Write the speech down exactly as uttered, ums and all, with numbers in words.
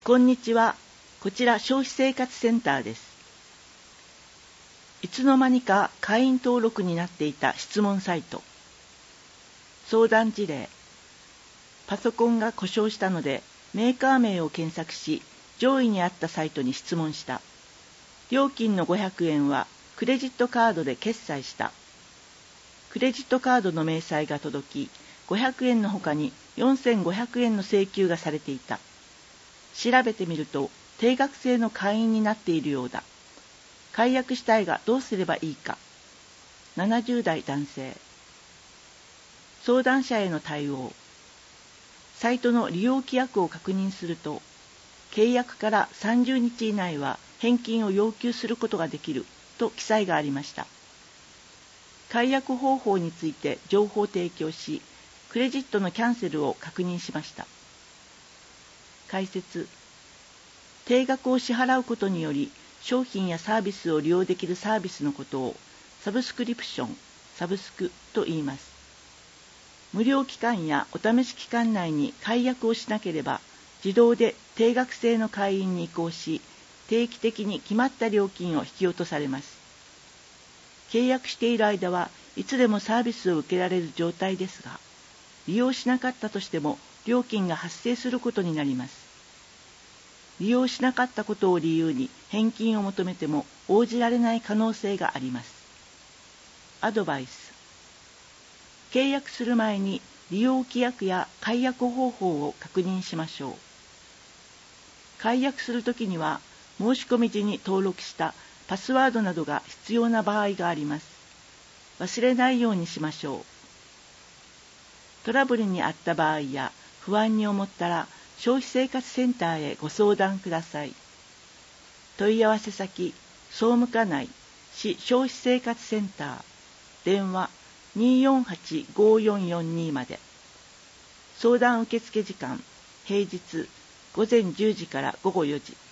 こんにちは。こちら消費生活センターです。いつの間にか会員登録になっていた質問サイト。相談事例。パソコンが故障したのでメーカー名を検索し、上位にあったサイトに質問した。料金のごひゃくえんはクレジットカードで決済した。クレジットカードの明細が届き、ごひゃくえんの他によんせんごひゃくえんの請求がされていた。調べてみると、定額制の会員になっているようだ。解約したいがどうすればいいか。ななじゅう代男性。相談者への対応。サイトの利用規約を確認すると、契約からさんじゅうにち以内は返金を要求することができると記載がありました。解約方法について情報を提供し、クレジットのキャンセルを確認しました。解説。定額を支払うことにより商品やサービスを利用できるサービスのことをサブスクリプション、サブスクと言います。無料期間やお試し期間内に解約をしなければ自動で定額制の会員に移行し、定期的に決まった料金を引き落とされます。契約している間はいつでもサービスを受けられる状態ですが、利用しなかったとしても料金が発生することになります。利用しなかったことを理由に返金を求めても応じられない可能性があります。アドバイス。契約する前に利用規約や解約方法を確認しましょう。解約するときには申し込み時に登録したパスワードなどが必要な場合があります。忘れないようにしましょう。トラブルにあった場合や不安に思ったら消費生活センターへご相談ください。問い合わせ先、総務課内市消費生活センター、電話 にーよんはちごーよんよんに まで。相談受付時間、平日午前じゅうじから午後よじ。